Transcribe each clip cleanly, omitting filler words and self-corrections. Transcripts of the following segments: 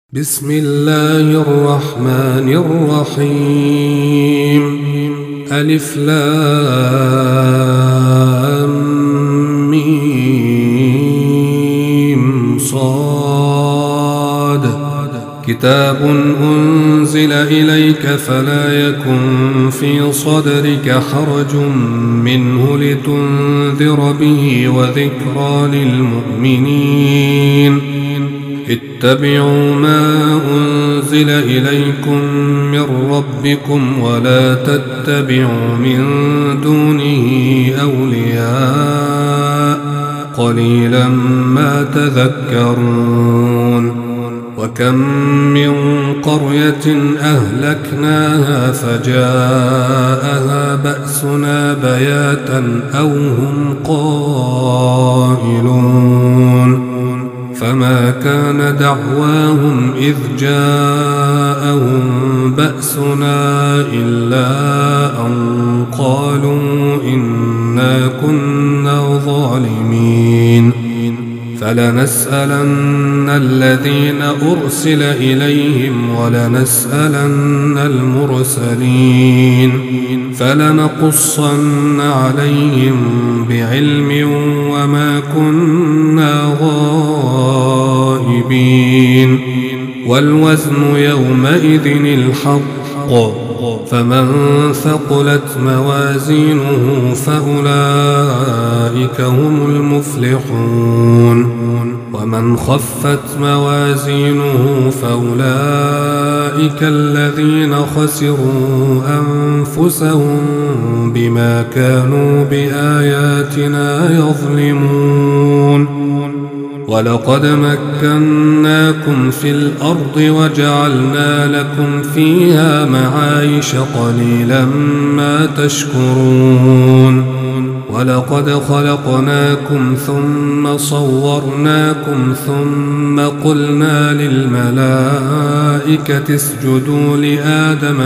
بسم الله الرحمن الرحيم. ألف لام ميم صاد. كتاب أنزل إليك فلا يكن في صدرك حرج منه لتنذر به وذكرى للمؤمنين. اتبعوا ما أنزل إليكم من ربكم ولا تتبعوا من دونه أولياء قليلا ما تذكرون. وكم من قرية أهلكناها فجاءها بأسنا بياتا أو هم قائلون. فما كان دعواهم إذ جاءهم بأسنا إلا أن قالوا إنا كنا ظالمين. فلنسألن الذين أرسل إليهم ولنسألن المرسلين. فلنقصن عليهم بعلم وما كنا غائبين. والوزن يومئذ الحق، فمن ثقلت موازينه فأولئك هم المفلحون. ومن خفت موازينه فأولئك الذين خسروا أنفسهم بما كانوا بآياتنا يظلمون. ولقد مكناكم في الأرض وجعلنا لكم فيها معايش قليلا ما تشكرون. ولقد خلقناكم ثم صورناكم ثم قلنا للملائكة اسجدوا لآدم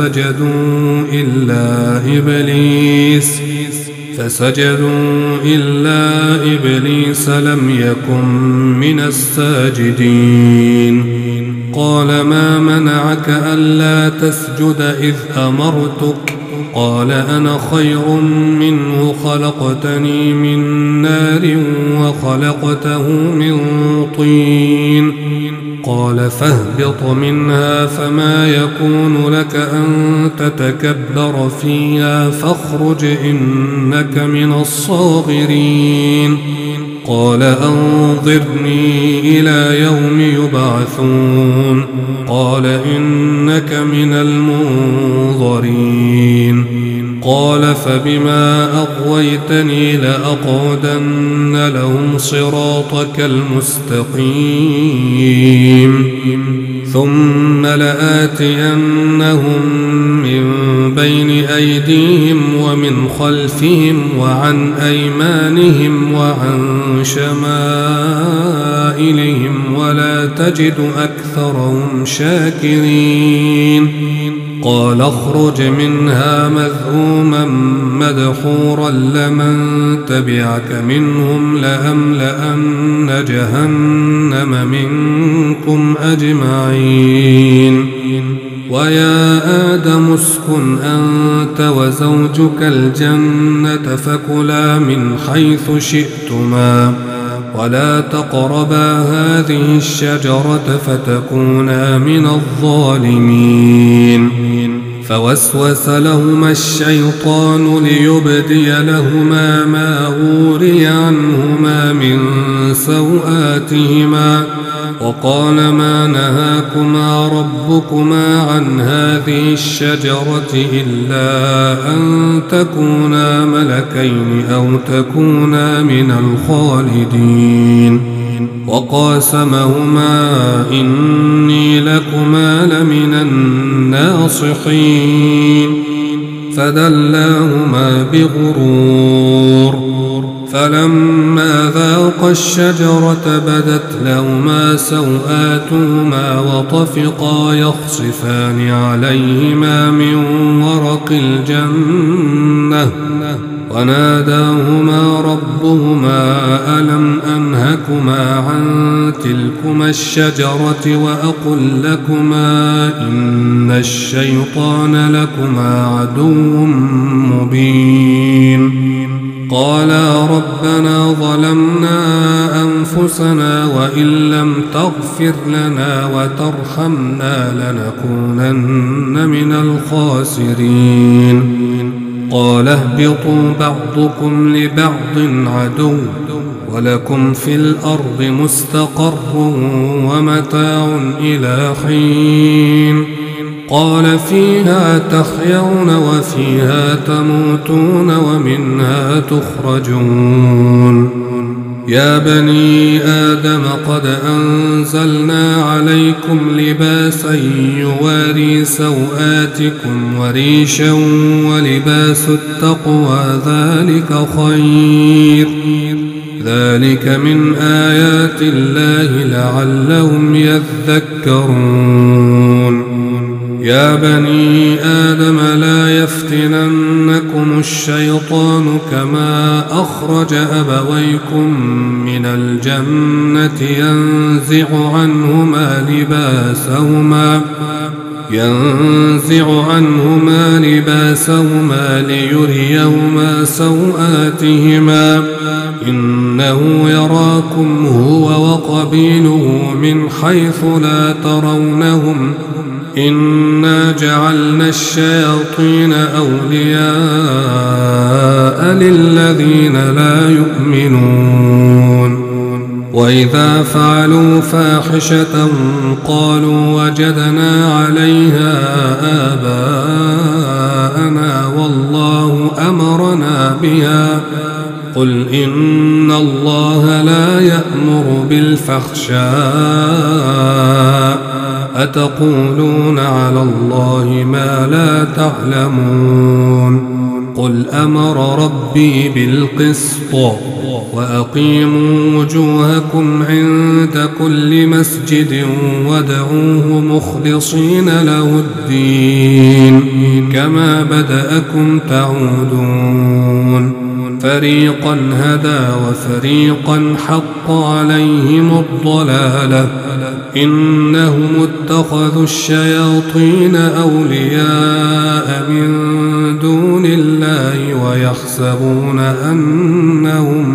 فسجدوا إلا إبليس لم يكن من الساجدين. قال ما منعك ألا تسجد إذ أمرتك؟ قال أنا خير منه خلقتني من نار وخلقته من طين. قال فاهبط منها فما يكون لك أن تتكبر فيها فاخرج إنك من الصاغرين. قال أنظرني إلى يوم يبعثون. قال إنك من المنظرين. قال فبما أغويتني لأقعدن لهم صراطك المستقيم ثم لآتينهم من بين أيديهم ومن خلفهم وعن أيمانهم وعن شمائلهم ولا تجد أكثرهم شاكرين. قال اخرج منها مذءوما مدحورا لمن تبعك منهم لأملأن جهنم منكم أجمعين. ويا آدم اسكن أنت وزوجك الجنة فكلا من حيث شئتما ولا تقربا هذه الشجرة فتكونا من الظالمين. فوسوس لهما الشيطان ليبدي لهما ما وري عنهما من سوآتهما وقال ما نهاكما ربكما عن هذه الشجرة إلا أن تكونا ملكين أو تكونا من الخالدين. وقاسمهما إني لكما لمن الناصحين. فدلاهما بغرور. فلما ذاقا الشجرة بدت لهما سوآتهما وطفقا يخصفان عليهما من ورق الجنة وناداهما ربهما ألم أنهكما عن تلكما الشجرة وأقل لكما إن الشيطان لكما عدو مبين قالا ربنا ظلمنا أنفسنا وإن لم تغفر لنا وترحمنا لنكونن من الخاسرين قال اهبطوا بعضكم لبعض عدو ولكم في الأرض مستقر ومتاع إلى حين قال فيها تحيون وفيها تموتون ومنها تخرجون يا بني آدم قد أنزلنا عليكم لباسا يواري سوآتكم وريشا ولباس التقوى ذلك خير ذلك من آيات الله لعلهم يذكرون يا بني آدم لا يفتننكم الشيطان كما أخرج أبويكم من الجنة ينزع عنهما لباسهما ليريهما سوآتهما إنه يراكم هو وقبيله من حيث لا ترونهم إنا جعلنا الشياطين أولياء للذين لا يؤمنون وإذا فعلوا فاحشة قالوا وجدنا عليها آباءنا والله أمرنا بها قل إن الله لا يأمر بالفحشاء أتقولون على الله ما لا تعلمون قل أمر ربي بالقسط وأقيموا وجوهكم عند كل مسجد وادعوه مخلصين له الدين كما بدأكم تعودون فريقا هدى وفريقا حق عليهم الضلالة إنهم اتخذوا الشياطين أولياء من دون الله ويحسبون أنهم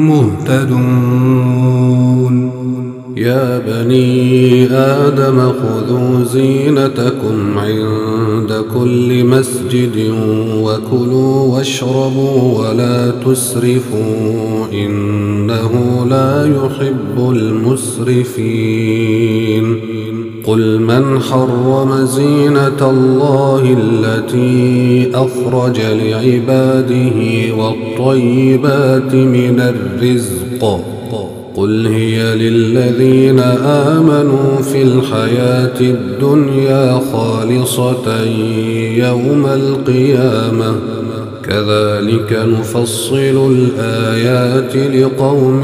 مهتدون يا بني آدم خذوا زينتكم عند كل مسجد وكلوا واشربوا ولا تسرفوا إنه لا يحب المسرفين قل من حرم زينة الله التي أخرج لعباده والطيبات من الرزق قل هي للذين آمنوا في الحياة الدنيا خالصة يوم القيامة كذلك نفصل الآيات لقوم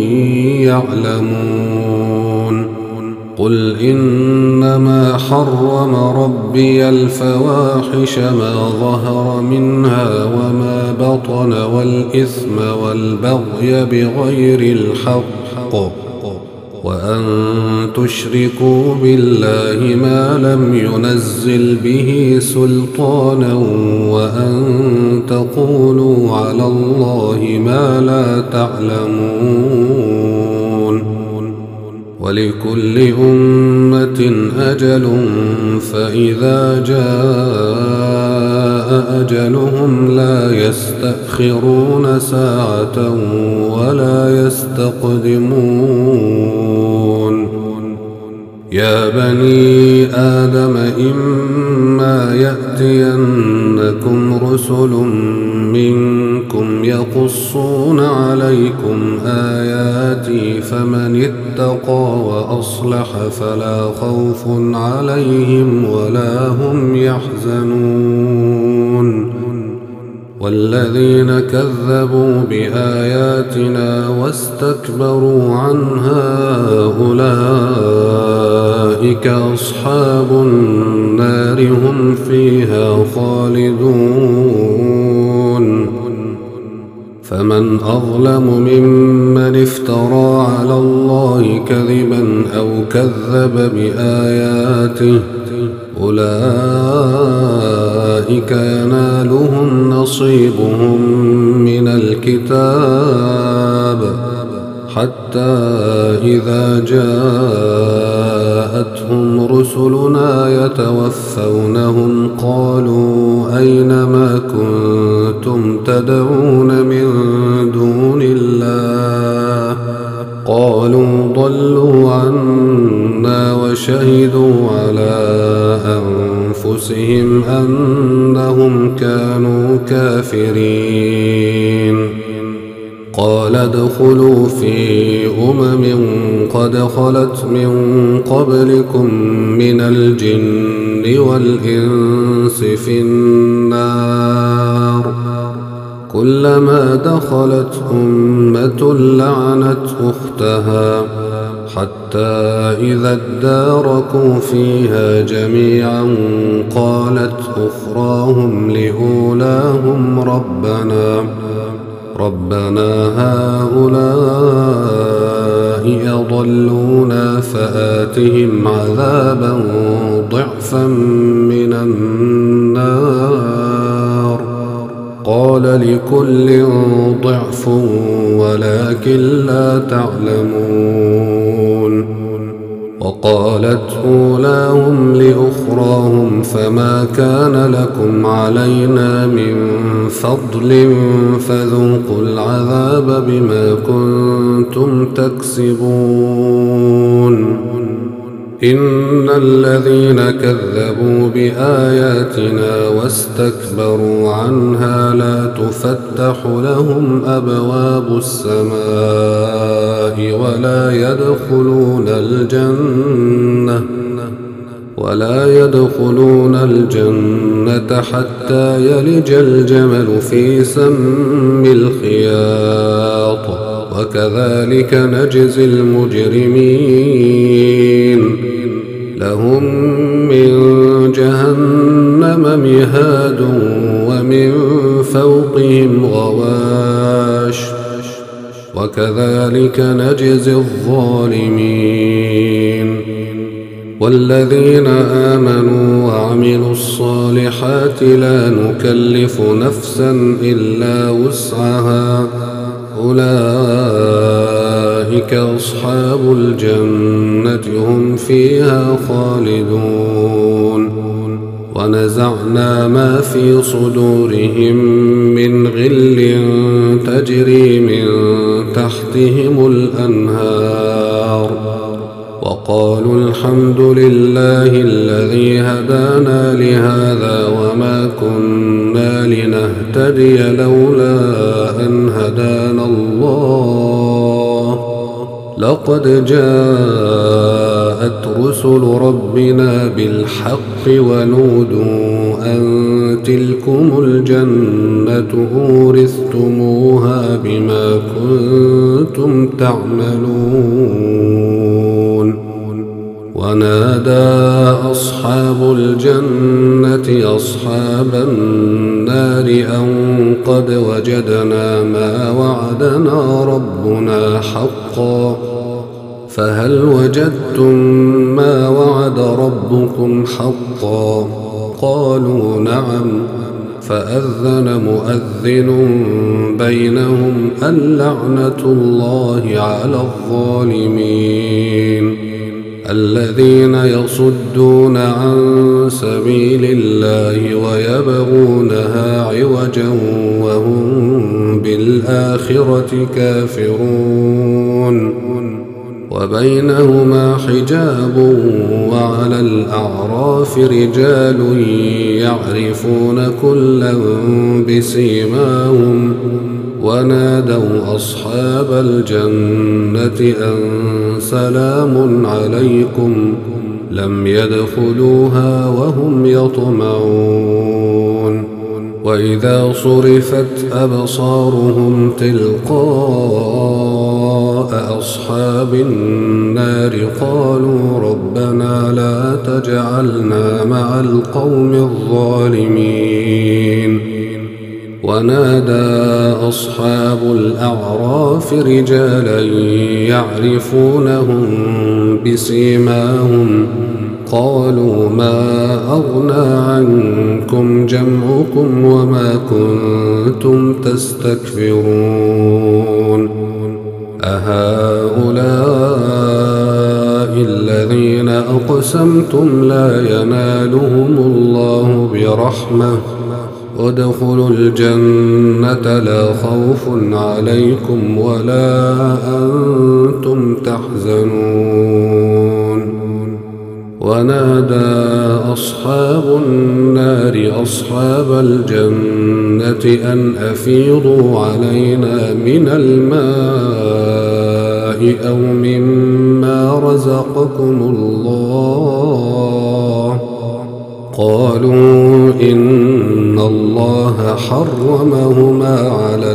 يعلمون قل إنما حرم ربي الفواحش ما ظهر منها وما بطن والإثم والبغي بغير الحق وأن تشركوا بالله ما لم ينزل به سلطانا وأن تقولوا على الله ما لا تعلمون ولكل أمة أجل فإذا جاء أجلهم لا يستأخرون ساعة ولا يستقدمون يا بني آدم إما يأتينكم رسل منكم يقصون عليكم آياتي فمن اتقى وأصلح فلا خوف عليهم ولا هم يحزنون والذين كذبوا بآياتنا واستكبروا عنها أولئك أصحاب النار هم فيها خالدون فمن أظلم ممن افترى على الله كذبا أو كذب بآياته أولئك ينالهم نصيبهم من الكتاب حتى إذا جاءتهم رسلنا يتوفونهم قالوا أين ما كنتم تدعون من دون الله قالوا ضلوا عنا وشهدوا على أنفسهم أنهم كانوا كافرين قال ادخلوا في قد خلت من قبلكم من الجن والإنس في النار كلما دخلت أمة لعنت أختها حتى إذا اداركوا فيها جميعا قالت أخراهم لأولاهم ربنا هؤلاء أضلونا فآتهم عذابا ضعفا من النار قال لكل ضعف ولكن لا تعلمون وقالت أولاهم لأخراهم فما كان لكم علينا من فضل فذوقوا العذاب بما كنتم تكسبون إن الذين كذبوا بآياتنا واستكبروا عنها لا تفتح لهم أبواب السماء ولا يدخلون الجنة حتى يلج الجمل في سم الخياط وكذلك نجزي المجرمين لهم من جهنم مهاد ومن فوقهم غواش وكذلك نجزي الظالمين والذين آمنوا وعملوا الصالحات لا نكلف نفسا إلا وسعها أولئك أصحاب الجنة هم فيها خالدون ونزعنا ما في صدورهم من غل تجري من تحتهم الأنهار وقالوا الحمد لله الذي هدانا لهذا وما كنا لنهتدي لولا أن هدانا الله لقد جاءت رسل ربنا بالحق ونودوا أن تلكم الجنة أورثتموها بما كنتم تعملون ونادى أصحاب الجنة أصحاب النار أن قد وجدنا ما وعدنا ربنا حقا فهل وجدتم ما وعد ربكم حقا قالوا نعم فأذن مؤذن بينهم اللعنة الله على الظالمين الذين يصدون عن سبيل الله ويبغونها عوجا وهم بالآخرة كافرون وبينهما حجاب وعلى الأعراف رجال يعرفون كلا بسيماهم ونادوا أصحاب الجنة أن سلام عليكم لم يدخلوها وهم يطمعون وإذا صرفت أبصارهم تلقاء أصحاب النار قالوا ربنا لا تجعلنا مع القوم الظالمين ونادى أصحاب الأعراف رجالا يعرفونهم بسيماهم قالوا ما أغنى عنكم جمعكم وما كنتم تستكبرون أهؤلاء الذين أقسمتم لا ينالهم الله برحمة ادخلوا الجنة لا خوف عليكم ولا أنتم تحزنون ونادى أصحاب النار أصحاب الجنة أن أفيضوا علينا من الماء أو مما رزقكم الله قالوا إن الله حرمهما على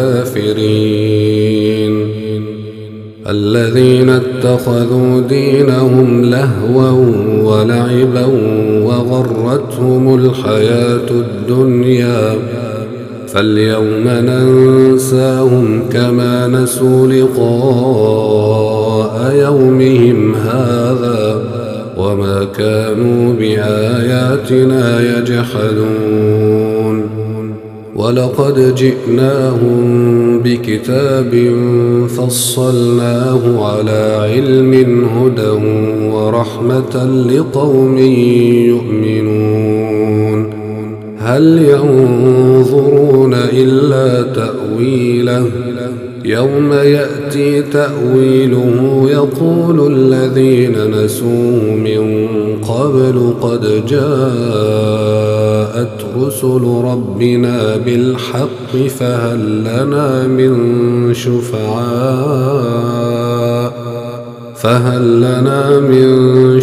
الكافرين الذين اتخذوا دينهم لهوا ولعبا وغرتهم الحياة الدنيا فاليوم ننساهم كما نسوا لقاء يومهم هذا وما كانوا بآياتنا يجحدون ولقد جئناهم بكتاب فصلناه على علم هدى ورحمة لقوم يؤمنون هل ينظرون إلا تأويله يوم يأتي تأويله يقول الذين نسوه من قبل قد جاءت رسل ربنا بالحق فهل لنا من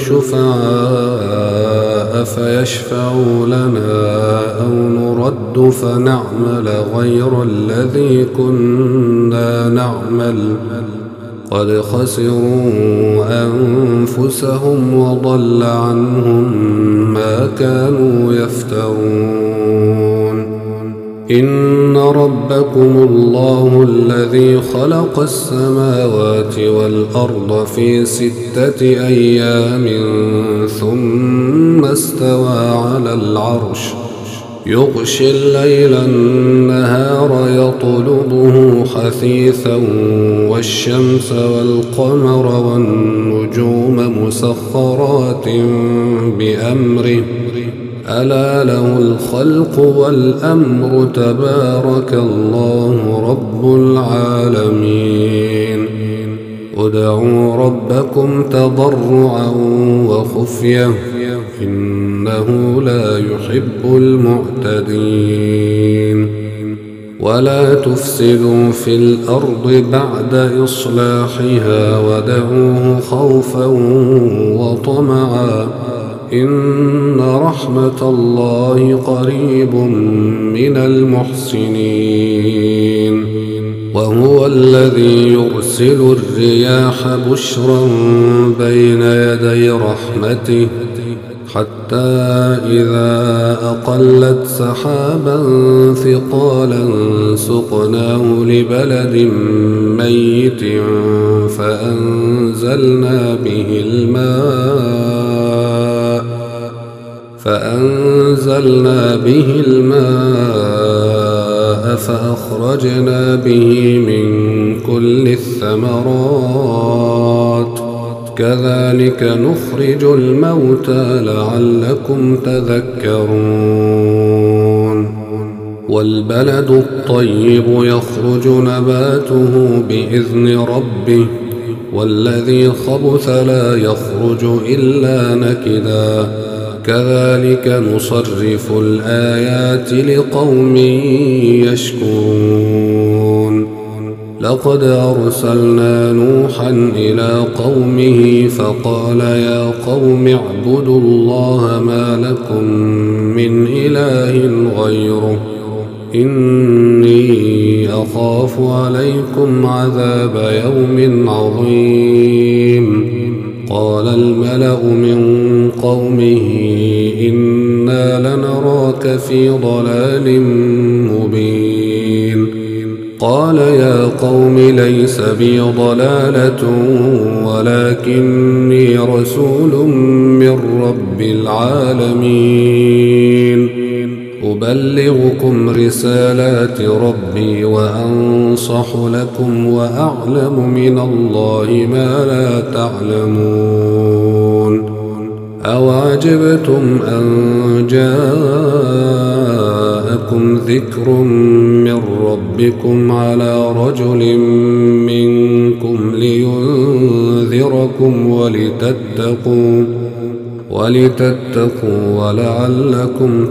شفعاء فيشفعوا لنا أو نرد فنعمل غير الذي كنا نعمل قد خسروا أنفسهم وضل عنهم ما كانوا يفترون إن ربكم الله الذي خلق السماوات والأرض في 6 أيام ثم استوى على العرش يغشي الليل النهار يطلبه حثيثا والشمس والقمر والنجوم مسخرات بأمره ألا له الخلق والأمر تبارك الله رب العالمين ادعوا ربكم تضرعا وخفية إنه لا يحب المعتدين ولا تفسدوا في الأرض بعد إصلاحها ودعوه خوفا وطمعا إن رحمة الله قريب من المحسنين وهو الذي يرسل الرياح بشرا بين يدي رحمته حتى إذا أقلت سحابا ثقالا سقناه لبلد ميت فأنزلنا به الماء فأخرجنا به من كل الثمرات كذلك نخرج الموتى لعلكم تذكرون والبلد الطيب يخرج نباته بإذن ربه والذي خبث لا يخرج إلا نكدا كذلك نصرف الآيات لقوم يشكرون لقد أرسلنا نوحا إلى قومه فقال يا قوم اعبدوا الله ما لكم من إله غيره إني أخاف عليكم عذاب يوم عظيم قال الملأ من قومه إنا لنراك في ضلال مبين قال يا قوم ليس بي ضلالة ولكني رسول من رب العالمين أبلغكم رسالات ربي وأنصح لكم وأعلم من الله ما لا تعلمون أوعجبتم أن جاءكم ذكر من ربكم على رجل منكم لينذركم ولتتقوا ولعلكم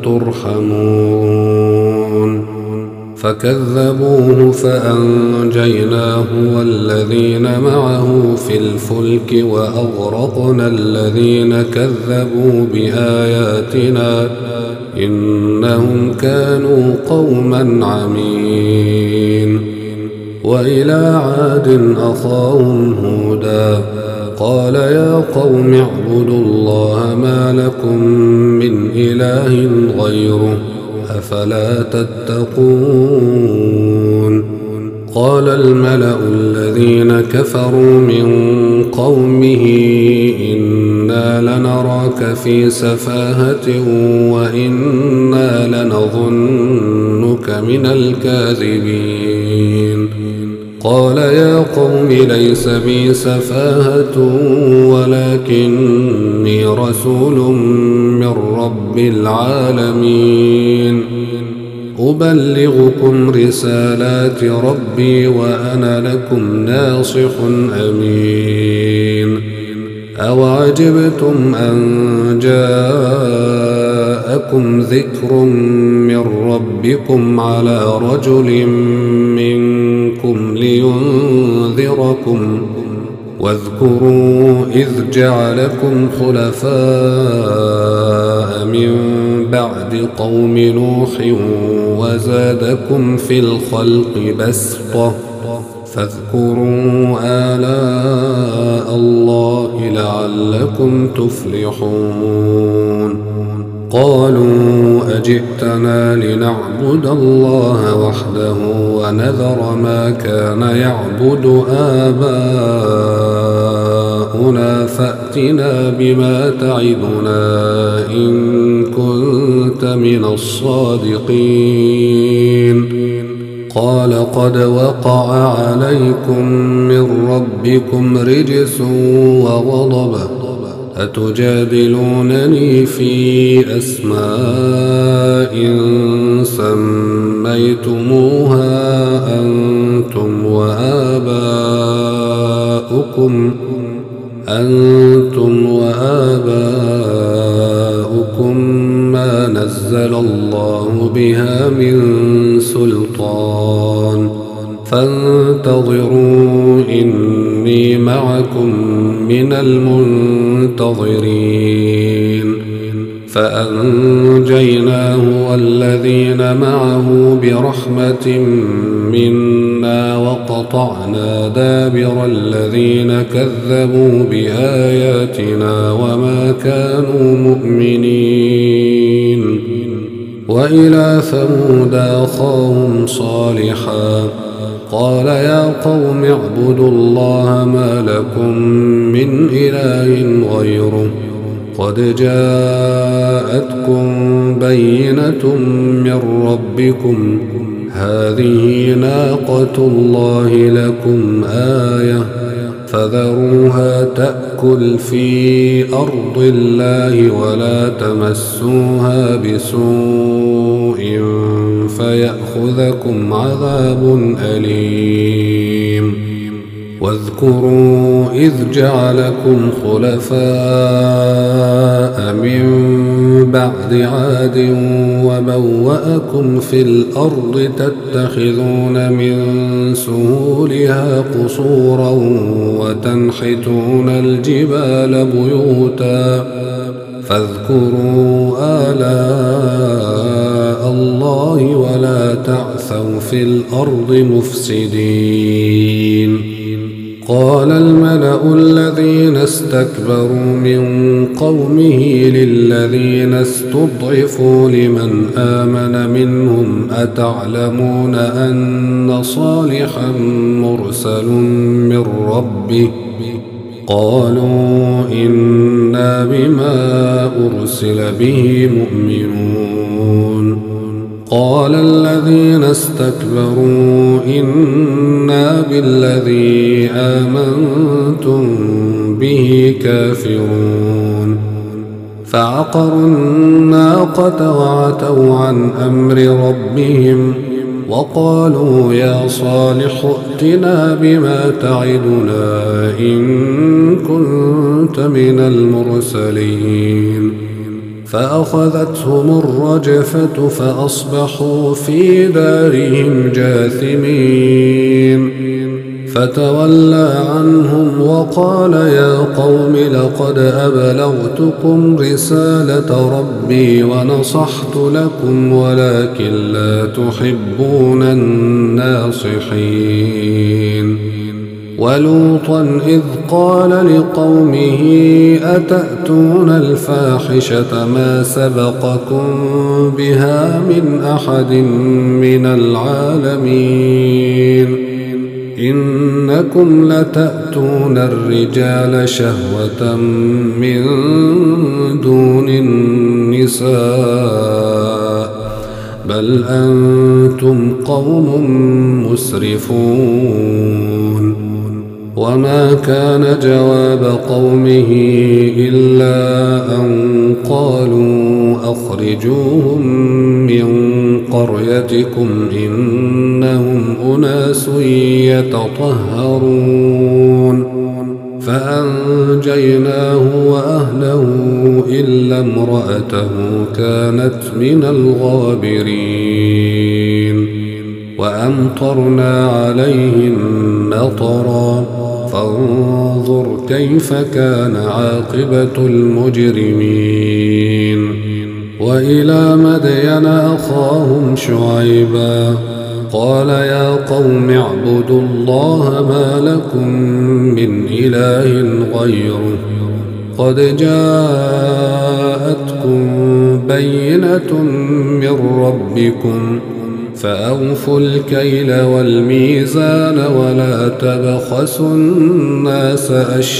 ترحمون فكذبوه فأنجيناه والذين معه في الفلك وأغرقنا الذين كذبوا بآياتنا إنهم كانوا قوما عمين وإلى عاد أخاهم هودا قال يا قوم اعبدوا الله ما لكم من إله غيره أفلا تتقون قال الملأ الذين كفروا من قومه إنا لنراك في سفاهة وإنا لنظنك من الكاذبين قال يا قوم ليس بي سفاهة ولكني رسول من رب العالمين أبلغكم رسالات ربي وأنا لكم ناصح أمين أوعجبتم أن جاءكم ذكر من ربكم على رجل منكم لينذركم واذكروا إذ جعلكم خلفاء من بعد قوم نوح وزادكم في الخلق بسطة فاذكروا آلاء الله لعلكم تفلحون قالوا أجئتنا لنعبد الله وحده ونذر ما كان يعبد آباؤنا فأتنا بما تعدنا إن كنت من الصادقين قال قد وقع عليكم من ربكم رجس وغضب أتجادلونني في أسماء سميتموها أنتم وآباؤكم ما نزل الله بها من سلطان فانتظروا إني معكم من المنتظرين فأنجيناه والذين معه برحمة منا وقطعنا دابر الذين كذبوا بآياتنا وما كانوا مؤمنين وإلى ثمود أخاهم صالحا قال يا قوم اعبدوا الله ما لكم من إله غيره قد جاءتكم بينة من ربكم هذه ناقة الله لكم آية فذروها تأكل في أرض الله ولا تمسوها بسوء فيأخذكم عذاب أليم واذكروا إذ جعلكم خلفاء من بعد عاد وبوأكم في الأرض تتخذون من سهولها قصورا وتنحتون الجبال بيوتا فاذكروا آلاء الله ولا تعثوا في الأرض مفسدين قال الملأ الذين استكبروا من قومه للذين استضعفوا لمن آمن منهم أتعلمون أن صالحا مرسل من ربه قالوا إنا بما أرسل به مؤمنون قال الذين استكبروا إنا بالذي آمنتم به كافرون فعقروا الناقة وعتوا عن أمر ربهم وقالوا يا صالح ائتنا بما تعدنا إن كنت من المرسلين فأخذتهم الرجفة فأصبحوا في دارهم جاثمين فتولى عنهم وقال يا قوم لقد أبلغتكم رسالة ربي ونصحت لكم ولكن لا تحبون الناصحين ولوطا إذ قال لقومه أتأتون الفاحشة ما سبقكم بها من أحد من العالمين إنكم لتأتون الرجال شهوة من دون النساء بل أنتم قوم مسرفون وما كان جواب قومه إلا أن قالوا أخرجوهم من قريتكم إنهم أناس يتطهرون فأنجيناه وأهله إلا امرأته كانت من الغابرين وأمطرنا عليهم مطرا فانظر كيف كان عاقبة المجرمين وإلى مدين أخاهم شعيبا قال يا قوم اعبدوا الله ما لكم من إله غيره قد جاءتكم بينة من ربكم فأوفوا الكيل والميزان ولا تبخسوا الناس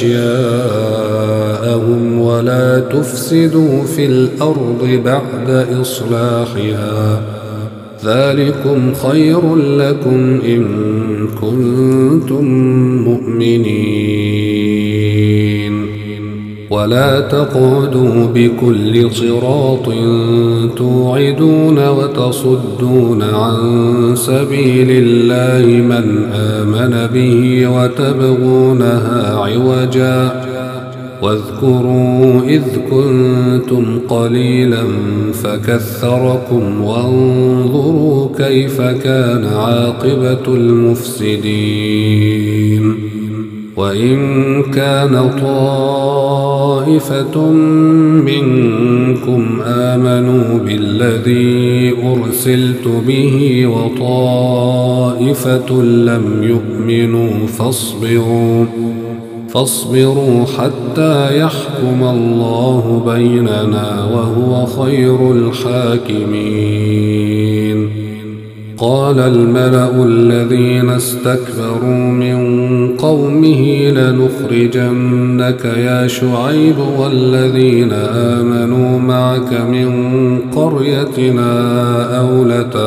أشياءهم ولا تفسدوا في الأرض بعد إصلاحها ذلكم خير لكم إن كنتم مؤمنين ولا تقعدوا بكل صراط توعدون وتصدون عن سبيل الله من آمن به وتبغونها عوجا واذكروا إذ كنتم قليلا فكثركم وانظروا كيف كان عاقبة المفسدين وإن كان طائفة منكم آمنوا بالذي أرسلت به وطائفة لم يؤمنوا فاصبروا حتى يحكم الله بيننا وهو خير الحاكمين قال الملأ الذين استكبروا من قومه لنخرجنك يا شعيب والذين آمنوا معك من قريتنا أو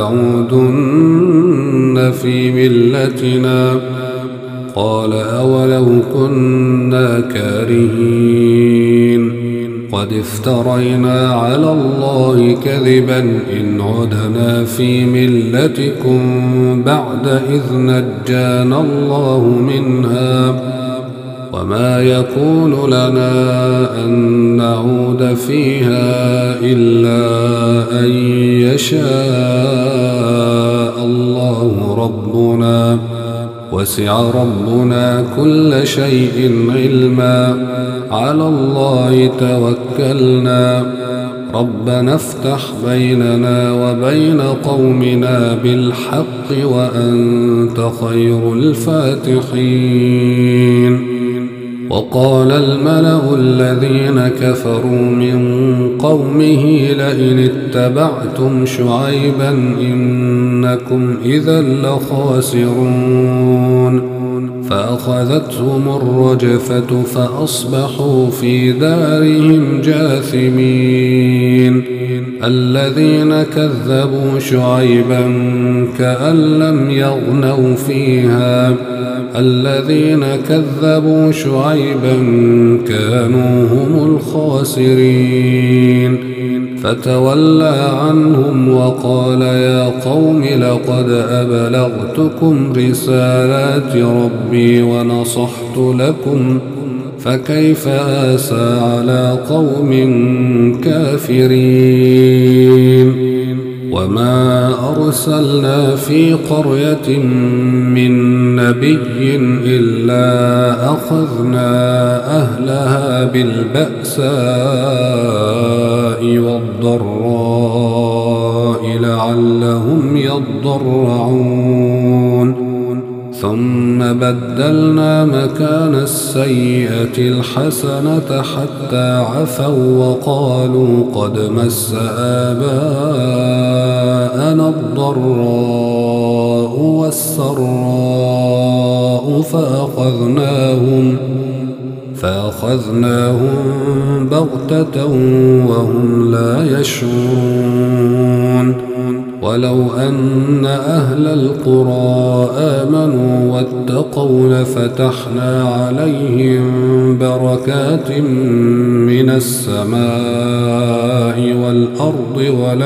لتعودن في ملتنا قال أولو كنا كارهين قد افترينا على الله كذبا إن عدنا في ملتكم بعد إذ نجانا الله منها وما يكون لنا أن نعود فيها إلا أن يشاء الله ربنا وسع ربنا كل شيء علما على الله توكلنا ربنا افتح بيننا وبين قومنا بالحق وأنت خير الفاتحين. وقال الملأ الذين كفروا من قومه لئن اتبعتم شعيبا إنكم إذا لخاسرون فأخذتهم الرجفة فأصبحوا في دارهم جاثمين. الذين كذبوا شعيبا كأن لم يغنوا فيها الذين كذبوا شعيبا كانوا هم الخاسرين فتولى عنهم وقال يا قوم لقد أبلغتكم رسالات ربي ونصحت لكم فكيف آسى على قوم كافرين. وما أرسلنا في قرية من نبي إلا أخذنا أهلها بالبأساء والضراء لعلهم يضرعون ثم بدلنا مكان السيئة الحسنة حتى عفوا وقالوا قد مس آباءنا الضراء والسراء فأخذناهم بغتة وهم لا يشعرون. ولو أن أهل القرى آمنوا واتقوا لفتحنا عليهم بركات من السماء والأرض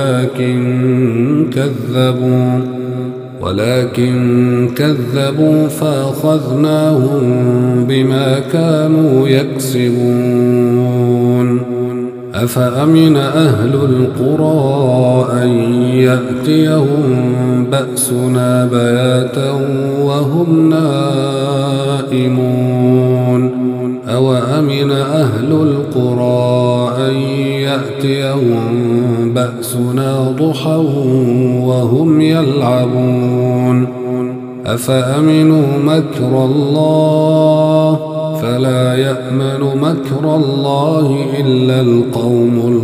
ولكن كذبوا فأخذناهم بما كانوا يكسبون. أفأمن أهل القرى أن يأتيهم بأسنا بياتا وهم نائمون أوأمن أهل القرى أن يأتيهم بأسنا ضحى وهم يلعبون أفأمنوا مكر الله فلا يأمن مكر الله إلا القوم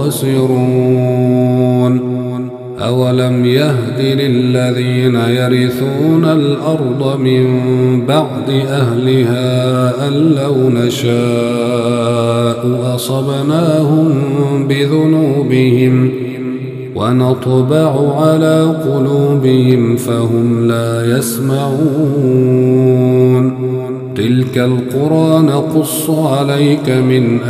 الخاسرون. أولم يهد للذين يرثون الأرض من بعد أهلها أن لو نشاء أصبناهم بذنوبهم ونطبع على قلوبهم فهم لا يسمعون. تلك القرى نقص عليك من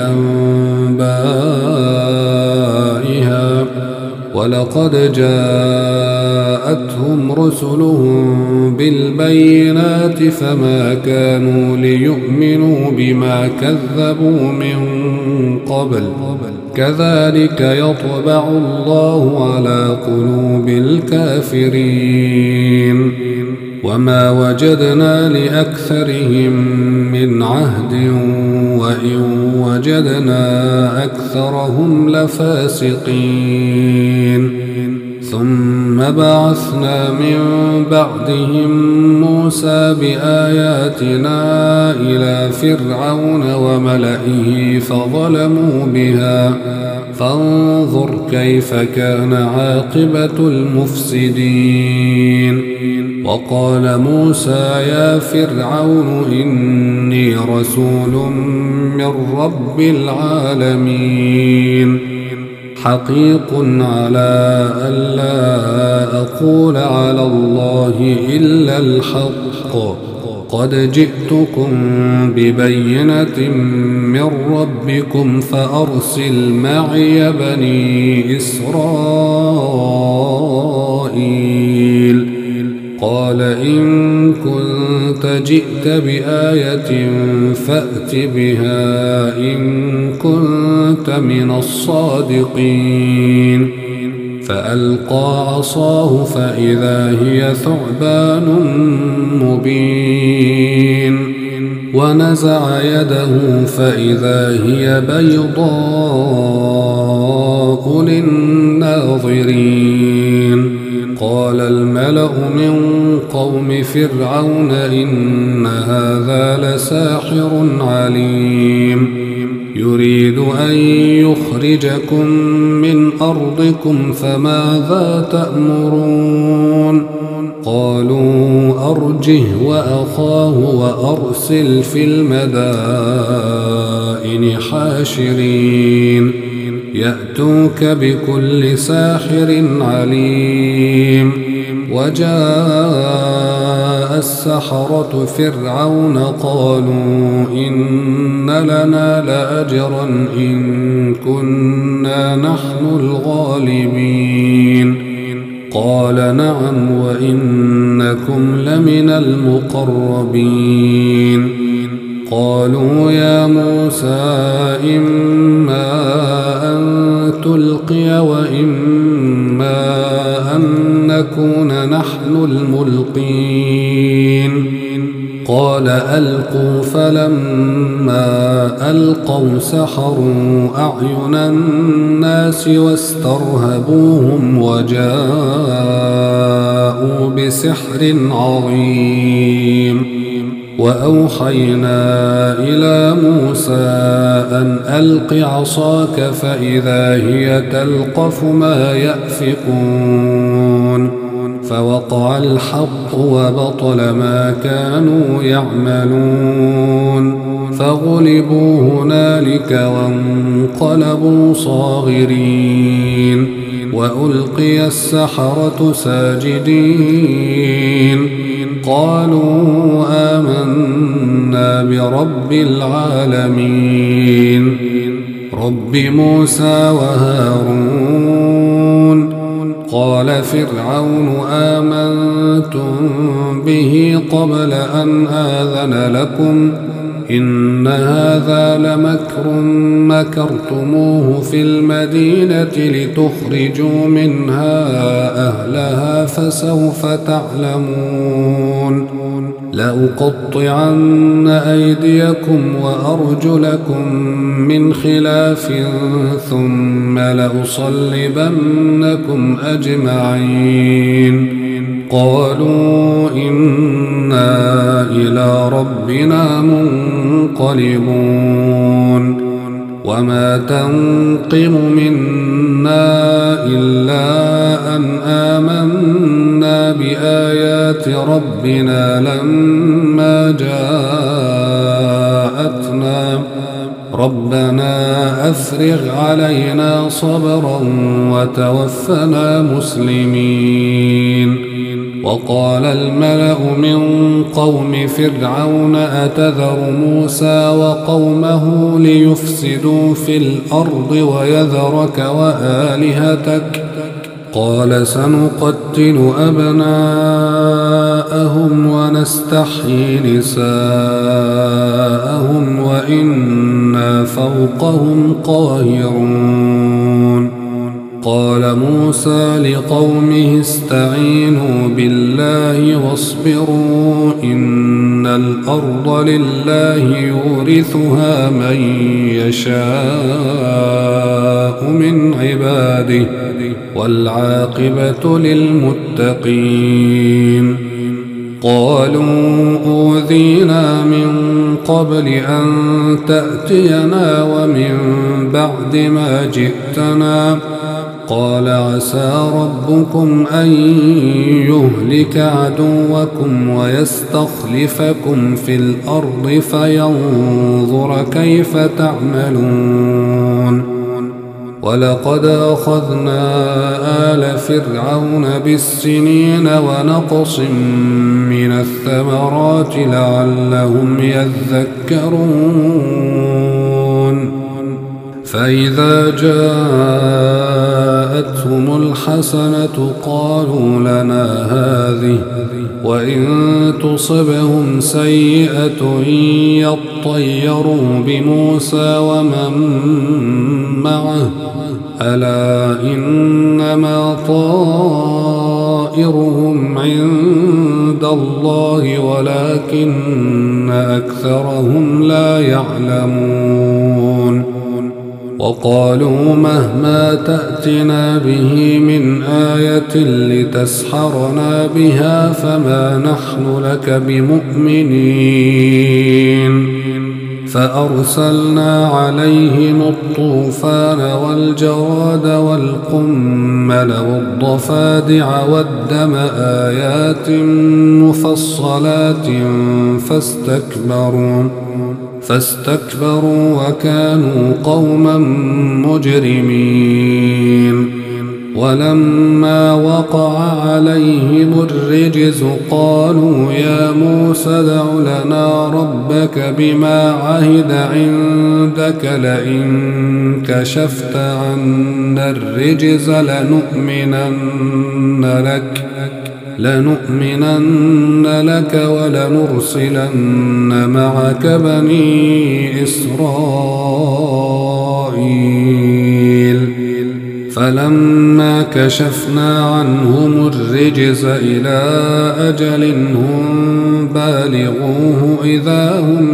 أنبائها ولقد جاءتهم رسلهم بالبينات فما كانوا ليؤمنوا بما كذبوا من قبل كذلك يطبع الله على قلوب الكافرين. وما وجدنا لأكثرهم من عهد وإن وجدنا أكثرهم لفاسقين. ثم بعثنا من بعدهم موسى بآياتنا إلى فرعون وملئه فظلموا بها فانظر كيف كان عاقبة المفسدين. وقال موسى يا فرعون إني رسول من رب العالمين حقيق على ألا أقول على الله إلا الحق قد جئتكم ببينة من ربكم فأرسل معي بني إسرائيل. قال إن كنت جئت بآية فأت بها إن كنت من الصادقين. فألقى عصاه فإذا هي ثعبان مبين ونزع يده فإذا هي بيضاء للناظرين قال الملأ من قوم فرعون إن هذا لساحر عليم يريد أن يخرجكم من أرضكم فماذا تأمرون قالوا أرجه وأخاه وأرسل في المدائن حاشرين يأتوك بكل ساحر عليم وجاء السحرة فرعون قالوا إن لنا لأجرا إن كنا نحن الغالبين قال نعم وإنكم لمن المقربين قالوا يا موسى إما أن تلقي وإما أن نكون نحن الملقين قال ألقوا فلما ألقوا سحروا أعين الناس واسترهبوهم وجاءوا بسحر عظيم وأوحينا إلى موسى أن ألق عصاك فإذا هي تلقف ما يأفكون فوقع الحق وبطل ما كانوا يعملون فغلبوا هنالك وانقلبوا صاغرين وألقي السحرة ساجدين قالوا آمنا برب العالمين رب موسى وهارون قال فرعون آمنتم به قبل أن آذن لكم إن هذا لمكر مكرتموه في المدينة لتخرجوا منها أهلها فسوف تعلمون لأقطعن أيديكم وأرجلكم من خلاف ثم لأصلبنكم أجمعين قالوا إنا إلى ربنا منقلبون وما تنقم منا إلا أن آمنا بآيات ربنا لما جاءتنا ربنا أفرغ علينا صبرا وتوفنا مسلمين وقال الملأ من قوم فرعون أتذر موسى وقومه ليفسدوا في الأرض ويذرك وآلهتك قال سنقتل أبناءهم ونستحيي نساءهم وإنا فوقهم قاهرون قال موسى لقومه استعينوا بالله واصبروا إن الأرض لله يورثها من يشاء من عباده والعاقبة للمتقين قالوا أوذينا من قبل أن تأتينا ومن بعد ما جئتنا قال عسى ربكم أن يهلك عدوكم ويستخلفكم في الأرض فينظر كيف تعملون ولقد أخذنا آل فرعون بالسنين ونقص من الثمرات لعلهم يذكرون فإذا جاءتهم الحسنة قالوا لنا هذه وإن تصبهم سيئة يطيروا بموسى ومن معه ألا إنما طائرهم عند الله ولكن أكثرهم لا يعلمون وقالوا مهما تأتنا به من آية لتسحرنا بها فما نحن لك بمؤمنين فأرسلنا عليهم الطوفان والجراد والقمل والضفادع والدم آيات مفصلات فاستكبروا وكانوا قوما مجرمين ولما وقع عليهم الرجز قالوا يا موسى ادع لنا ربك بما عهد عندك لئن كشفت عنا الرجز لنؤمنن لك ولنرسلن معك بني إسرائيل فلما كشفنا عنهم الرجز إلى أجل هم بالغوه إذا هم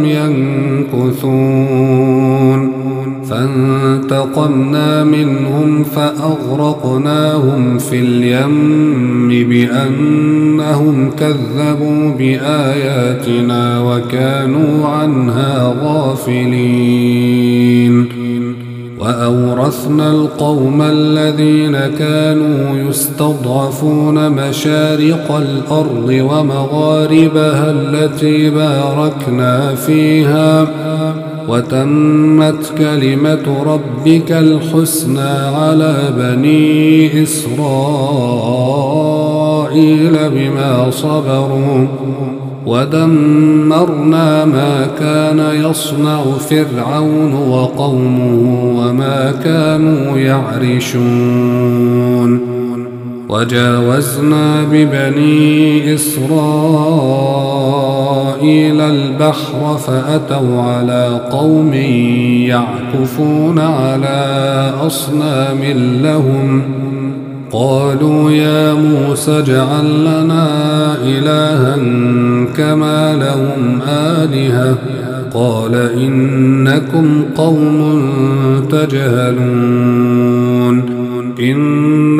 ينكثون فانتقمنا منهم فأغرقناهم في اليم بأنهم كذبوا بآياتنا وكانوا عنها غافلين وأورثنا القوم الذين كانوا يستضعفون مشارق الأرض ومغاربها التي باركنا فيها وتمت كلمة ربك الحسنى على بني إسرائيل بما صبروا ودمرنا ما كان يصنع فرعون وقومه وما كانوا يعرشون وجاوزنا ببني إسرائيل البحر فأتوا على قوم يعكفون على أصنام لهم قالوا يا موسى اجعل لنا إلها كما لهم آلهة قال إنكم قوم تجهلون إن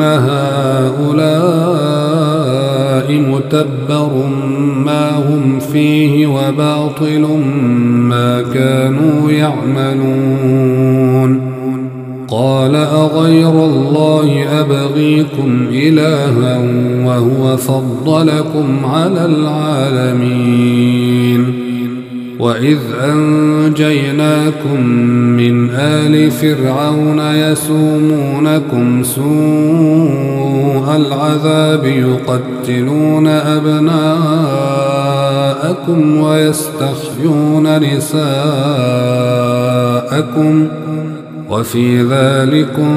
هؤلاء متبر ما هم فيه وباطل ما كانوا يعملون قال أغير الله أبغيكم إلها وهو فضلكم على العالمين وإذ أنجيناكم من آل فرعون يسومونكم سوء العذاب يقتلون أبناءكم ويستحيون نساءكم وفي ذلكم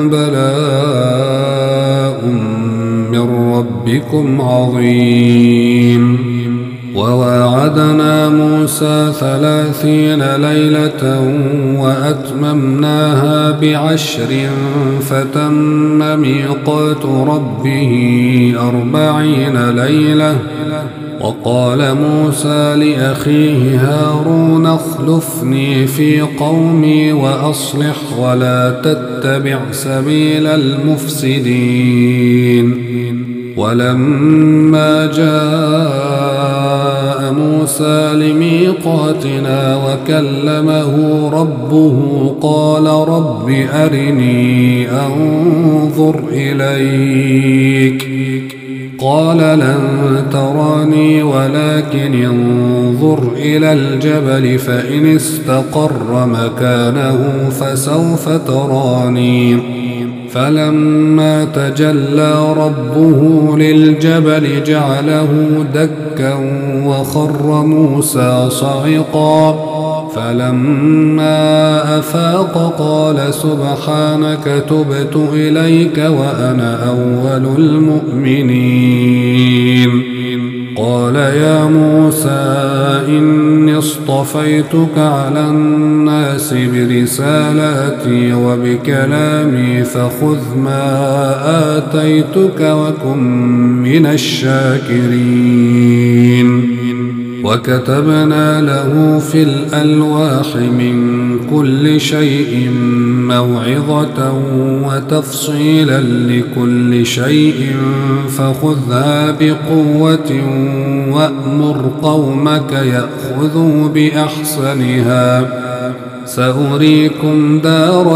بلاء من ربكم عظيم وواعدنا موسى 30 ليلة وأتممناها ب10 فتم ميقات ربه 40 ليلة وقال موسى لأخيه هارون اخلفني في قومي وأصلح ولا تتبع سبيل المفسدين ولما جاء موسى لميقاتنا وكلمه ربه قال رب أرني أنظر إليك قال لن تراني ولكن انظر إلى الجبل فإن استقر مكانه فسوف تراني فلما تجلى ربه للجبل جعله دكا وخر موسى صعقا فلما أفاق قال سبحانك تبت إليك وأنا أول المؤمنين قال يا موسى إني اصطفيتك على الناس برسالاتي وبكلامي فخذ ما آتيتك وكن من الشاكرين وكتبنا له في الألواح من كل شيء موعظة وتفصيلا لكل شيء فخذها بقوة وأمر قومك يأخذوا بأحسنها سأريكم دار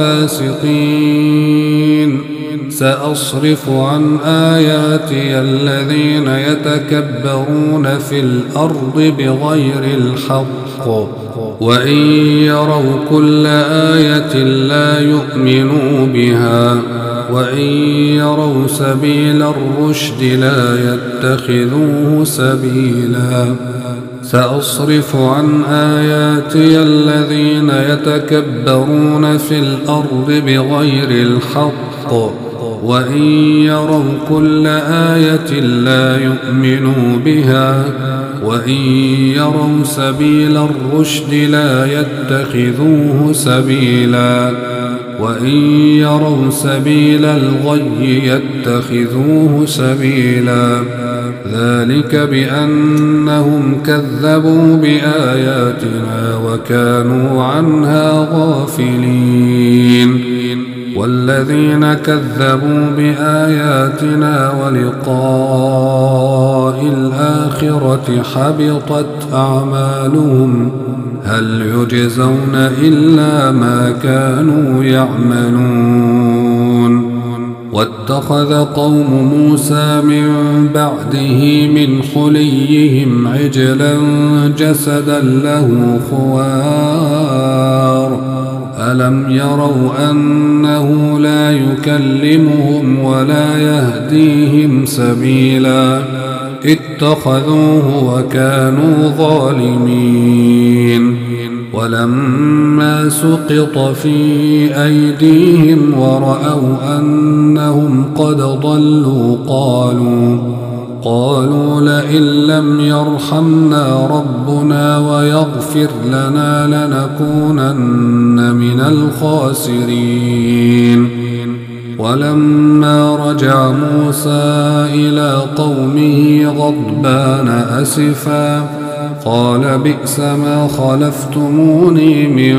الفاسقين سأصرف عن آياتي الذين يتكبرون في الأرض بغير الحق وإن يروا كل آية لا يؤمنوا بها وإن يروا سبيل الرشد لا يتخذوه سبيلا سأصرف عن آياتي الذين يتكبرون في الأرض بغير الحق وإن يروا كل آية لا يؤمنوا بها وإن يروا سبيل الرشد لا يتخذوه سبيلا وإن يروا سبيل الغي يتخذوه سبيلا ذلك بأنهم كذبوا بآياتنا وكانوا عنها غافلين والذين كذبوا بآياتنا ولقاء الآخرة حبطت أعمالهم هل يجزون إلا ما كانوا يعملون واتخذ قوم موسى من بعده من حليهم عجلا جسدا له خوار ألم يروا أنه لا يكلمهم ولا يهديهم سبيلا اتخذوه وكانوا ظالمين ولما سقط في أيديهم ورأوا أنهم قد ضلوا قالوا لئن لم يرحمنا ربنا ويغفر لنا لنكونن من الخاسرين ولما رجع موسى إلى قومه غضبان أسفا قال بئس ما خلفتموني من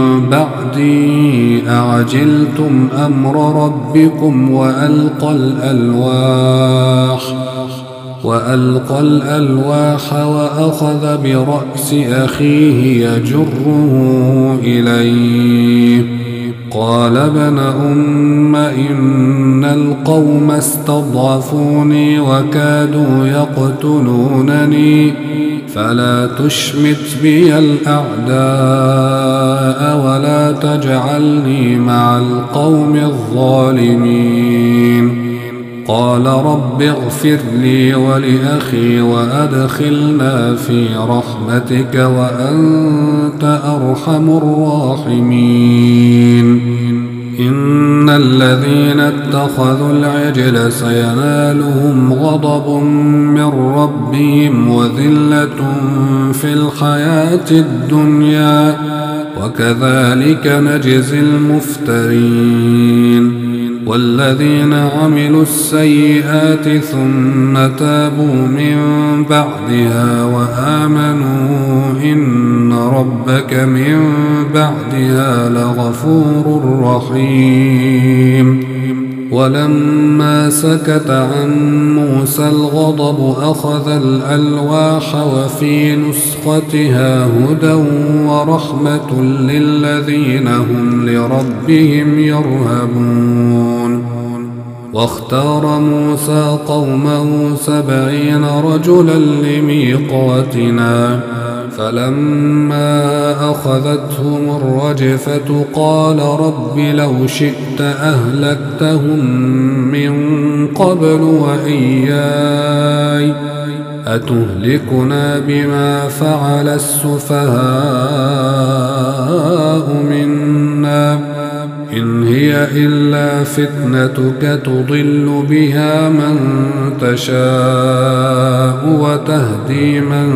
بعدي أعجلتم أمر ربكم وألقى الألواح وأخذ برأس أخيه يجره إليه قال ابن أم إن القوم استضعفوني وكادوا يقتلونني فلا تشمت بي الأعداء ولا تجعلني مع القوم الظالمين قال رب اغفر لي ولأخي وأدخلنا في رحمتك وأنت أرحم الراحمين إن الذين اتخذوا العجل سينالهم غضب من ربهم وذلة في الحياة الدنيا وكذلك نجزي المفترين والذين عملوا السيئات ثم تابوا من بعدها وآمنوا إن ربك من بعدها لغفور رحيم ولما سكت عن موسى الغضب أخذ الألواح وفي نسختها هدى ورحمة للذين هم لربهم يرهبون واختار موسى قومه 70 رجلا لميقاتنا فلما أخذتهم الرجفة قال رب لو شئت أهلكتهم من قبل وإياي أتهلكنا بما فعل السفهاء منا إن هي إلا فتنتك تضل بها من تشاء وتهدي من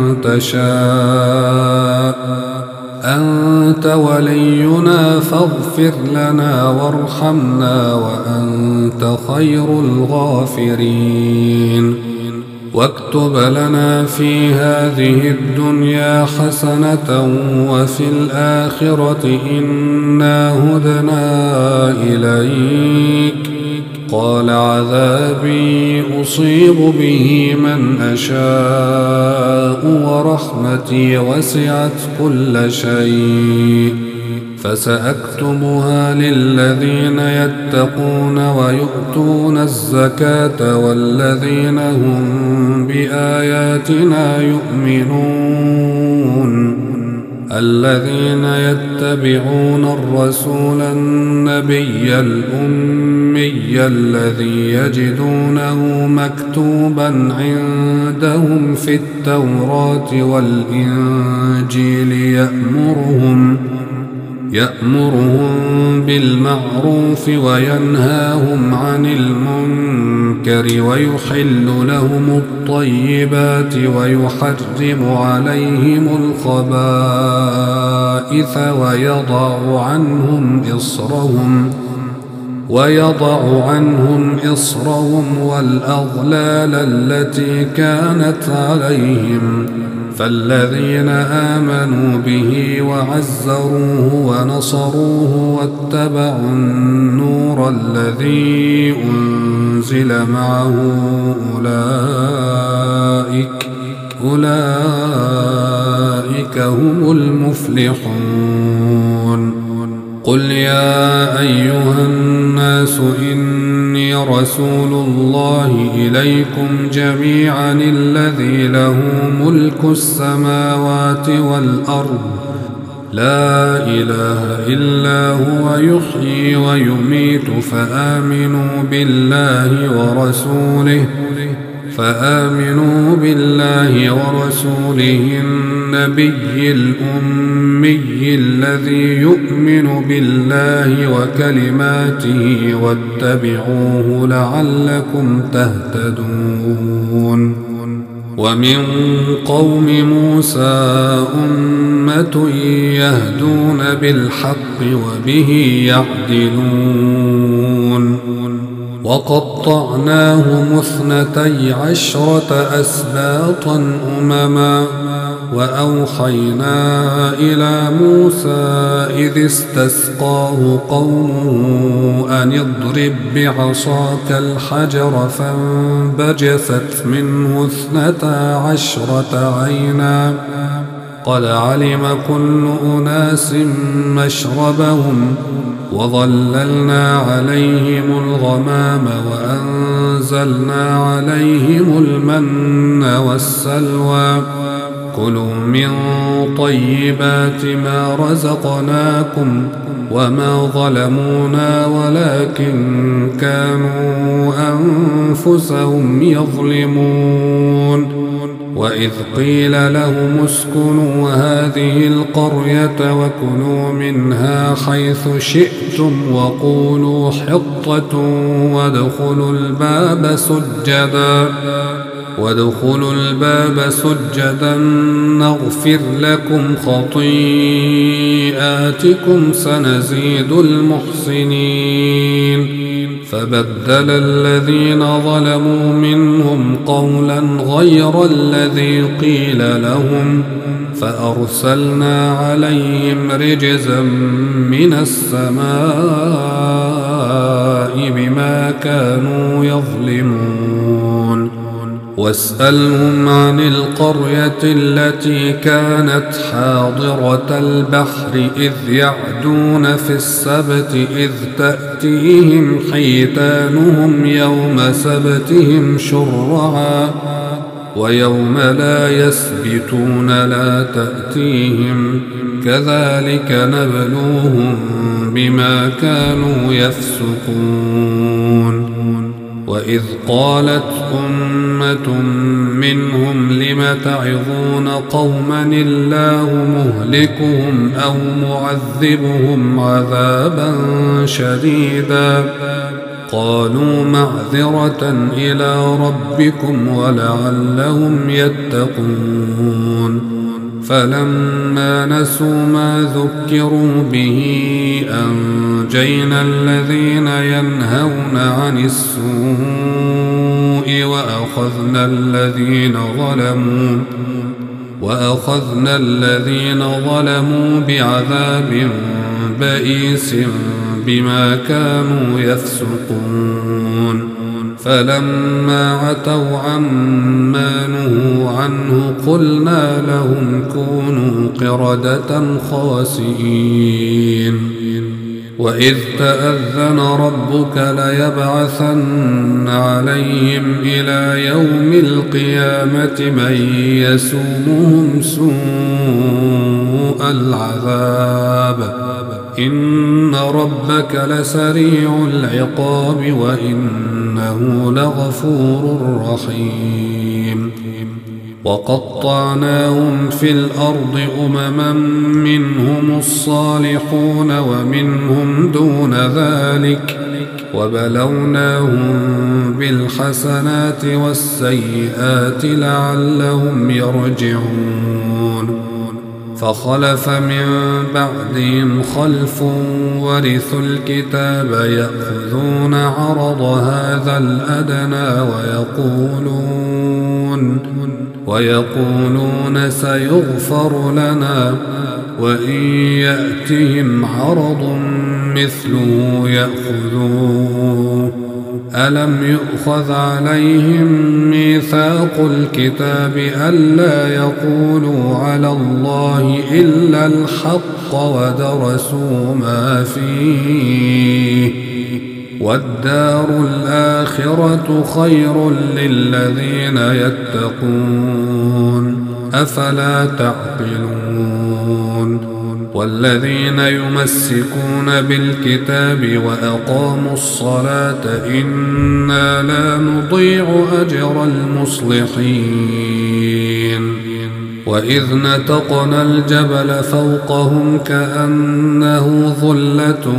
تشاء أنت ولينا فاغفر لنا وارحمنا وأنت خير الغافرين واكتب لنا في هذه الدنيا حسنة وفي الآخرة إنا هدنا إليك قال عذابي أصيب به من أشاء ورحمتي وسعت كل شيء فسأكتبها للذين يتقون ويؤتون الزكاة والذين هم بآياتنا يؤمنون الذين يتبعون الرسول النبي الأمي الذي يجدونه مكتوبا عندهم في التوراة والإنجيل يأمرهم بالمعروف وينهاهم عن المنكر ويحل لهم الطيبات ويحرم عليهم الخبائث ويضع عنهم إصرهم والأغلال التي كانت عليهم فالذين آمنوا به وعزروه ونصروه واتبعوا النور الذي أنزل معه أولئك هم المفلحون قل يا أيها الناس إني رسول الله إليكم جميعا الذي له ملك السماوات والأرض لا إله إلا هو يحيي ويميت فآمنوا بالله ورسوله النبي الأمي الذي يؤمن بالله وكلماته واتبعوه لعلكم تهتدون ومن قوم موسى أمة يهدون بالحق وبه يعدلون وقطعناهم 12 أسباطا أمما وأوحينا إلى موسى إذ استسقاه قومه أن اضرب بعصاك الحجر فانبجست منه 12 عينا قد علم كل أناس مشربهم وظللنا عليهم الغمام وأنزلنا عليهم المن والسلوى كلوا من طيبات ما رزقناكم وما ظلمونا ولكن كانوا أنفسهم يظلمون وإذ قيل لهم اسكنوا هذه القرية وكلوا منها حيث شئتم وقولوا حطة وادخلوا الباب سجدا نغفر لكم خطيئاتكم سنزيد المحسنين فبدل الذين ظلموا منهم قولا غير الذي قيل لهم فأرسلنا عليهم رجزا من السماء بما كانوا يظلمون واسألهم عن القرية التي كانت حاضرة البحر إذ يعدون في السبت إذ تأتيهم حيتانهم يوم سبتهم شرعا ويوم لا يسبتون لا تأتيهم كذلك نبلوهم بما كانوا يفسقون وإذ قالت أمة منهم لم تعظون قوما الله مهلكهم أو معذبهم عذابا شديدا قالوا معذرة إلى ربكم ولعلهم يتقون فلما نسوا ما ذكروا به أنجينا الذين ينهون عن السوء وأخذنا الذين ظلموا بعذاب بئيس بما كانوا يفسقون فلما عتوا عما نهوا عنه قلنا لهم كونوا قردة خاسئين وإذ تأذن ربك ليبعثن عليهم إلى يوم القيامة من يسومهم سوء العذاب إن ربك لسريع العقاب وإنه لغفور رحيم وقطعناهم في الأرض أمما منهم الصالحون ومنهم دون ذلك وبلوناهم بالحسنات والسيئات لعلهم يرجعون فخلف من بعدهم خلف ورثوا الكتاب يأخذون عرض هذا الأدنى ويقولون سيغفر لنا وإن يأتهم عرض مثله يأخذوه ألم يؤخذ عليهم ميثاق الكتاب ألا يقولوا على الله إلا الحق ودرسوا ما فيه والدار الآخرة خير للذين يتقون أفلا تعقلون والذين يمسكون بالكتاب وأقاموا الصلاة إنا لا نضيع أجر المصلحين وإذ نتقنا الجبل فوقهم كأنه ظلة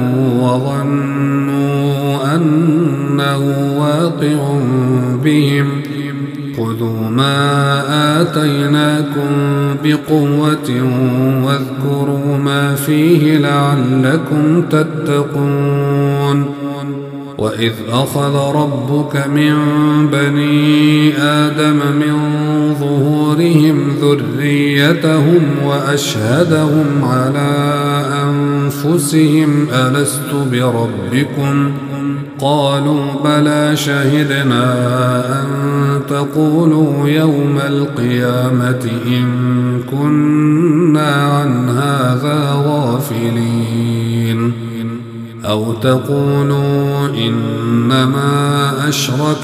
وظنوا أنه واقع بهم خذوا ما آتيناكم بقوة واذكروا ما فيه لعلكم تتقون وإذ أخذ ربك من بني آدم من ظهورهم ذريتهم وأشهدهم على أنفسهم ألست بربكم قالوا بلى شهدنا أن تقولوا يوم القيامة إن كنا عن هذا غافلين أو تقولوا إنما أشرك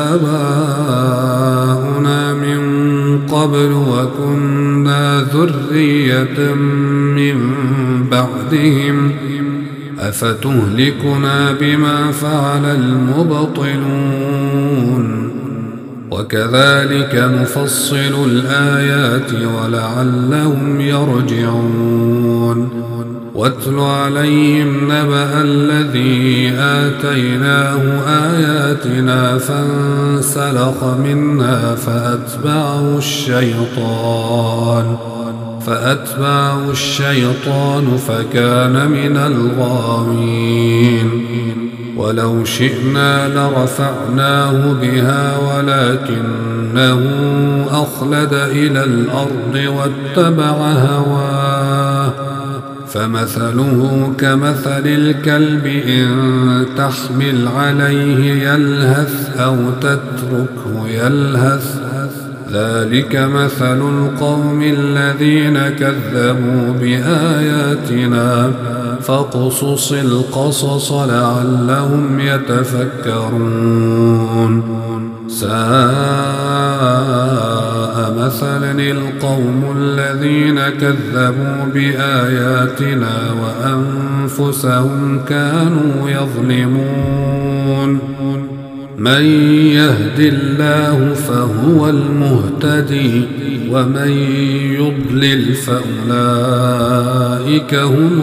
آباؤنا من قبل وكنا ذرية من بعدهم أفتهلكنا بما فعل المبطلون وكذلك نفصل الآيات ولعلهم يرجعون واتل عليهم نبأ الذي آتيناه آياتنا فانسلخ منها فأتبعه الشيطان فكان من الغاوين ولو شئنا لرفعناه بها ولكنه أخلد إلى الأرض واتبع هواه فمثله كمثل الكلب إن تحمل عليه يلهث أو تتركه يلهث ذلك مثل القوم الذين كذبوا بآياتنا فاقصص القصص لعلهم يتفكرون ساء مثلا القوم الذين كذبوا بآياتنا وأنفسهم كانوا يظلمون من يهد الله فهو المهتدي ومن يضلل فأولئك هم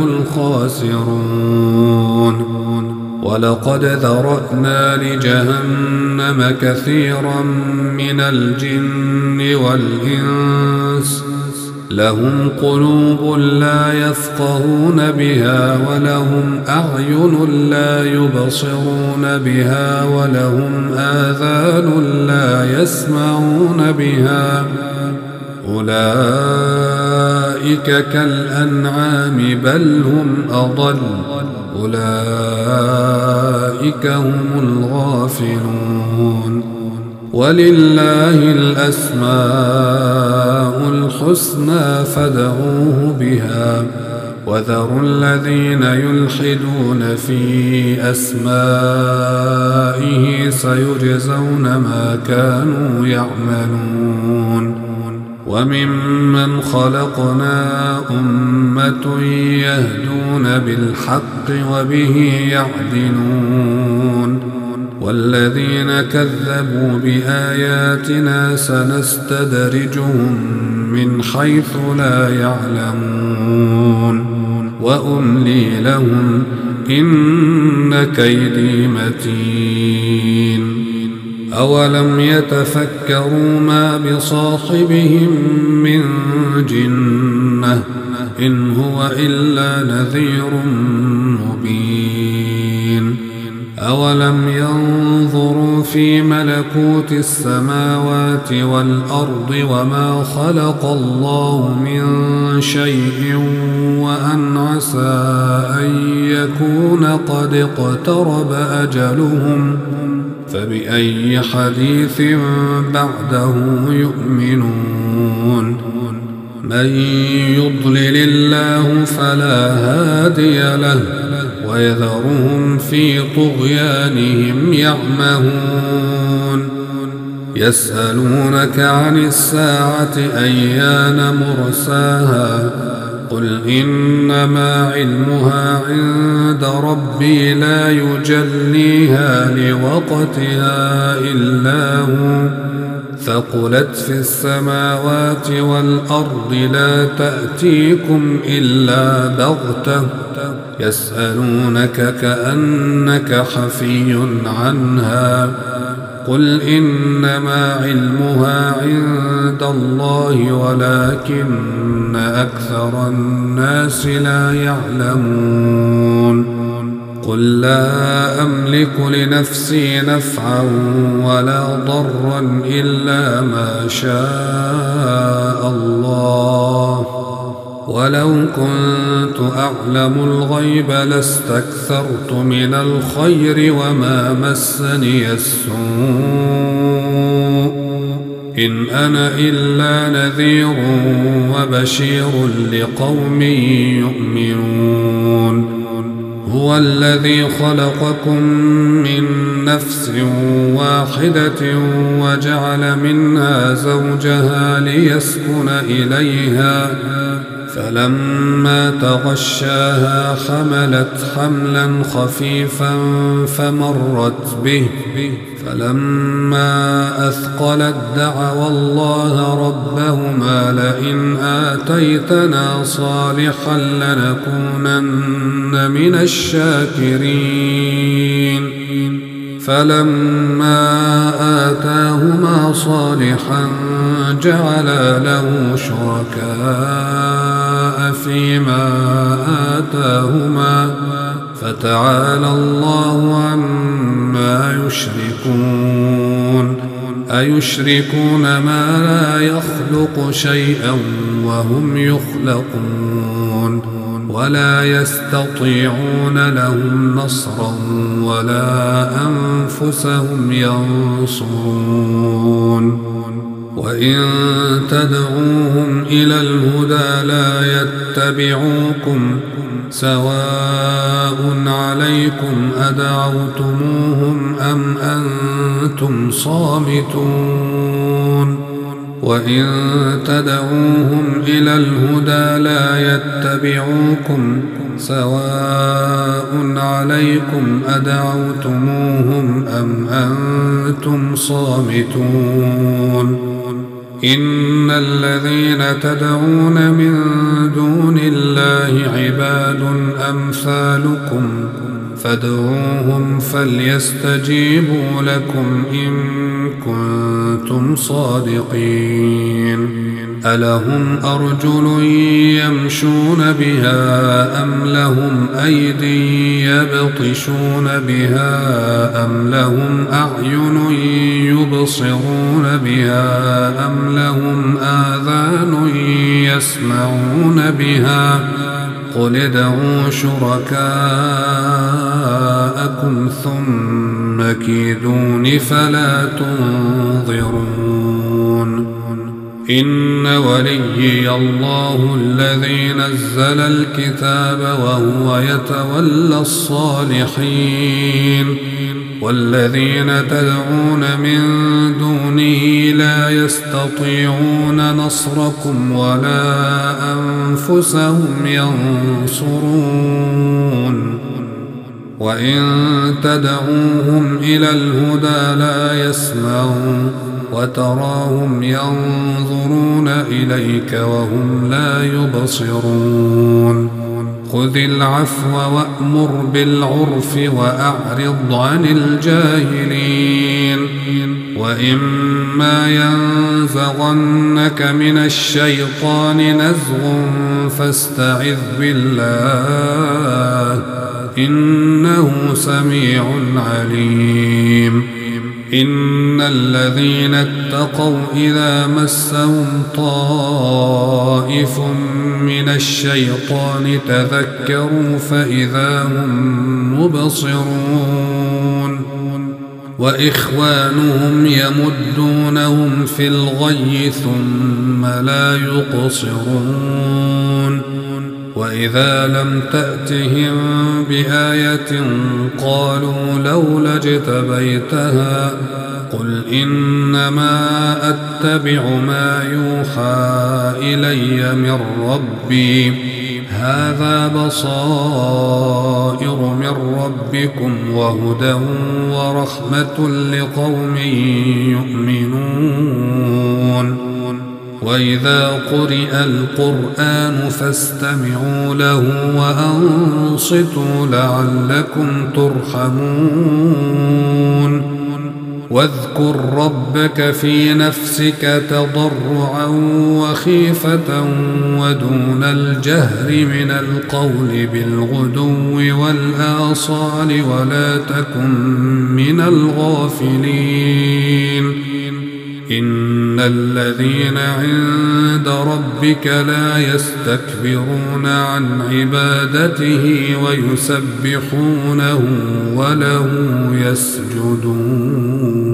الخاسرون ولقد ذرأنا لجهنم كثيرا من الجن والإنس لهم قلوب لا يفقهون بها ولهم أعين لا يبصرون بها ولهم آذان لا يسمعون بها أولئك كالأنعام بل هم أضل أولئك هم الغافلون ولله الأسماء الحسنى فادعوه بها وذروا الذين يلحدون في أسمائه سيجزون ما كانوا يعملون وممن خلقنا أمة يهدون بالحق وبه يعدلون والذين كذبوا بآياتنا سنستدرجهم من حيث لا يعلمون وأملي لهم إن كيدي متين أولم يتفكروا ما بصاحبهم من جنة إن هو إلا نذير مبين أولم ينظروا في ملكوت السماوات والأرض وما خلق الله من شيء وأن عسى أن يكون قد اقترب أجلهم فبأي حديث بعده يؤمنون من يضلل الله فلا هادي له ويذرهم في طغيانهم يعمهون يسألونك عن الساعة أيان مرساها قل إنما علمها عند ربي لا يجليها لوقتها إلا هو ثقلت في السماوات والأرض لا تأتيكم إلا بغتة يسألونك كأنك حفي عنها قل إنما علمها عند الله ولكن أكثر الناس لا يعلمون قل لا أملك لنفسي نفعا ولا ضرا إلا ما شاء الله ولو كنت أعلم الغيب لاستكثرت من الخير وما مسني السوء إن أنا إلا نذير وبشير لقوم يؤمنون هو الذي خلقكم من نفس واحدة وجعل منها زوجها ليسكن إليها فلما تغشاها حملت حملا خفيفا فمرت به فلما أثقلت دعوا الله ربهما لئن آتيتنا صالحا لنكونن من الشاكرين فلما آتاهما صالحا جعلا له شركاء فيما آتاهما فتعالى الله عما يشركون أيشركون ما لا يخلق شيئا وهم يخلقون ولا يستطيعون لهم نصرا ولا أنفسهم ينصرون وإن تدعوهم إلى الهدى لا يتبعوكم سواء عليكم أدعوتموهم أم أنتم صامتون وإن تدعوهم إلى الهدى لا يتبعوكم سواء عليكم أدعوتموهم أم أنتم صامتون إن الذين تدعون من دون الله عباد أمثالكم فادعوهم فليستجيبوا لكم إن كنتم صادقين ألهم أرجل يمشون بها أم لهم أيدي يبطشون بها أم لهم أعين يبصرون بها أم لهم آذان يسمعون بها قل ادعوا شركاءكم ثم كيدون فلا تنظرون إن وليي الله الذي نزل الكتاب وهو يتولى الصالحين والذين تدعون من دونه لا يستطيعون نصركم ولا أنفسهم ينصرون وإن تدعوهم إلى الهدى لا يسمعون وتراهم ينظرون إليك وهم لا يبصرون خذ العفو وأمر بالعرف وأعرض عن الجاهلين وإما ينزغنك من الشيطان نزغ فاستعذ بالله إنه سميع عليم إن الذين اتقوا إذا مسهم طائف من الشيطان تذكروا فإذا هم مبصرون وإخوانهم يمدونهم في الغي ثم لا يقصرون وإذا لم تأتهم بآية قالوا لولا اجتبيتها قل إنما أتبع ما يوحى إلي من ربي هذا بصائر من ربكم وهدى ورحمة لقوم يؤمنون وإذا قرئ القرآن فاستمعوا له وأنصتوا لعلكم ترحمون واذكر ربك في نفسك تضرعا وخيفة ودون الجهر من القول بالغدو والآصال ولا تكن من الغافلين إن الذين عند ربك لا يستكبرون عن عبادته ويسبحونه وله يسجدون